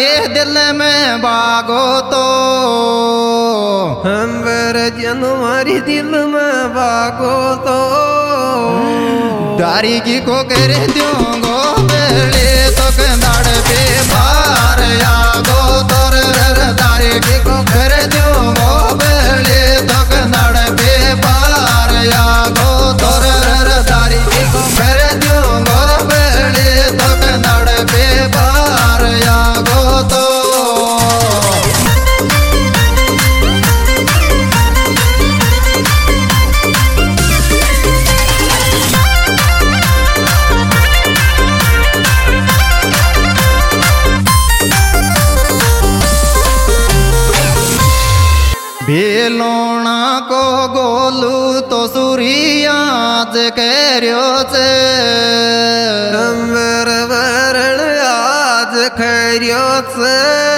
हमारे दिल में बागो तो हमर जन हमारी दिल में बागो तो दारी की को कर दूंगो बेले तो कंधाड़ पे बार यागो तोर दारी की को कर दूंगो बेले तो कंधाड़ पे बार यागो तोर दारी की को कर दूंगो बेले तो कंधाड़ पे बार यागो तो भेलोना को गोलू तो सूरियाज करो से हमर वरण आज खरियो से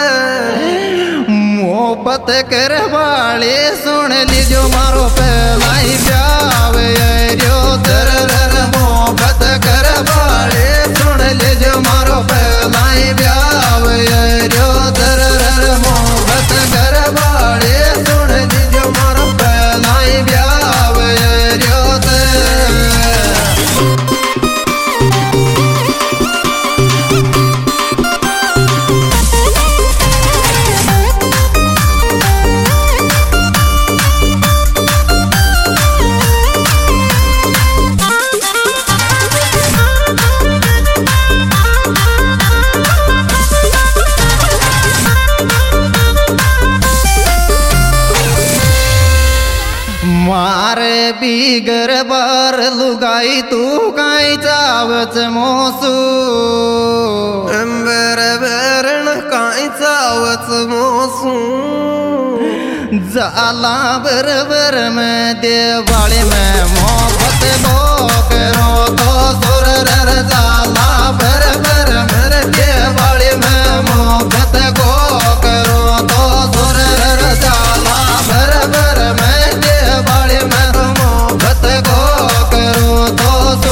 मोहब्बत कर वाले सुन लीजो मारो पहलाई प्याव यारो दर मोहब्बत कर वाले सुन लीजो मारो पहलाई प्याव यारो दर मोहब्बत कर वाले सुन लीजो मारो पहलाई प्याव यारो मारे बिगर बार लुगाई तू काई चावच मोसू हमर वरण काई चावच मोसू जाला बरबर में देवाली में मोहब्बत बो करो तो सुर जाला बरबर में देवाली में मोहब्बत को करो तो सुर जाला बरबर में देवाली में मोहब्बत को करो तो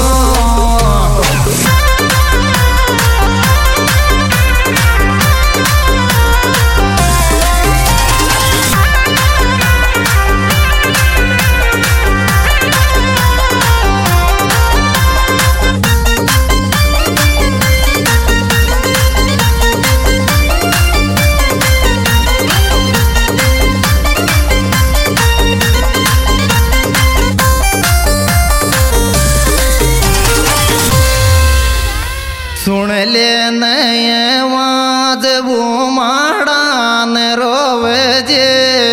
सुन ले नए वाज वो माड़ान रोवे जे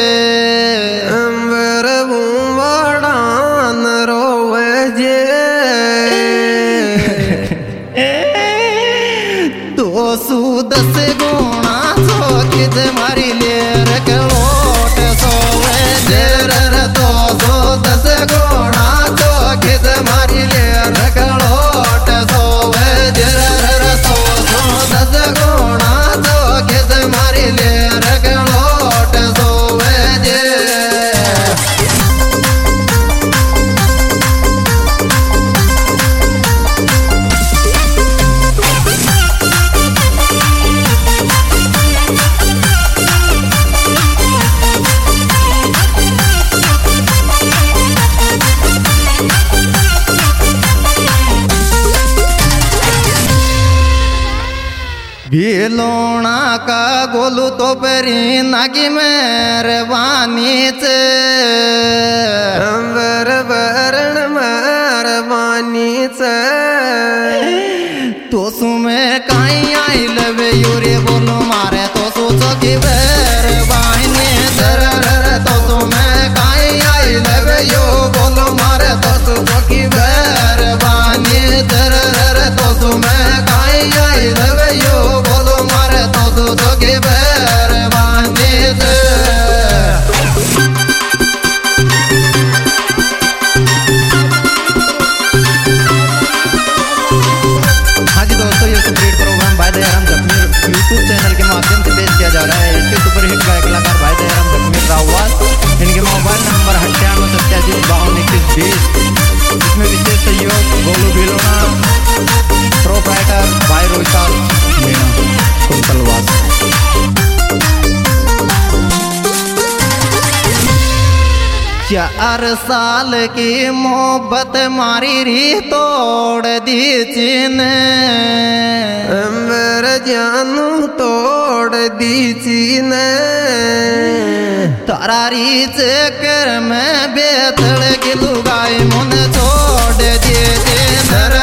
हमर वो माड़ान रोवे जे तो सुदस गुणा सोकित मारी ले रखलोट सोवे जे तो सुदस गुणा सोकित मारी ले रखलोट सोवे जे भेलोना का गोलू तो परी नागी मेहरबानी से हमर वरण मेहरबानी से तो सुमें काई आई लवे यूरे बोलो मारे तो सोचो कि मेहरबानी दर तो सुमें काई आई लवे यो बोलो मारे तो सोचो कि मेहरबानी दर तो सुमें काई आई लवे यो बोलो मारे तो सोचो कि मेहरबानी हाँ जी दोस्तों, ये कंप्लीट प्रोग्राम बाय दयाराम जखमी यूट्यूब चैनल के माध्यम से पेश किया जा रहा है। इसके 4 साल की मोहब्बत मारी री तोड़ दी चीने मेरे जानू तोड़ दी चीने तारी चक्कर में बेतड़ की लुगाई मुन छोड़ दी चीने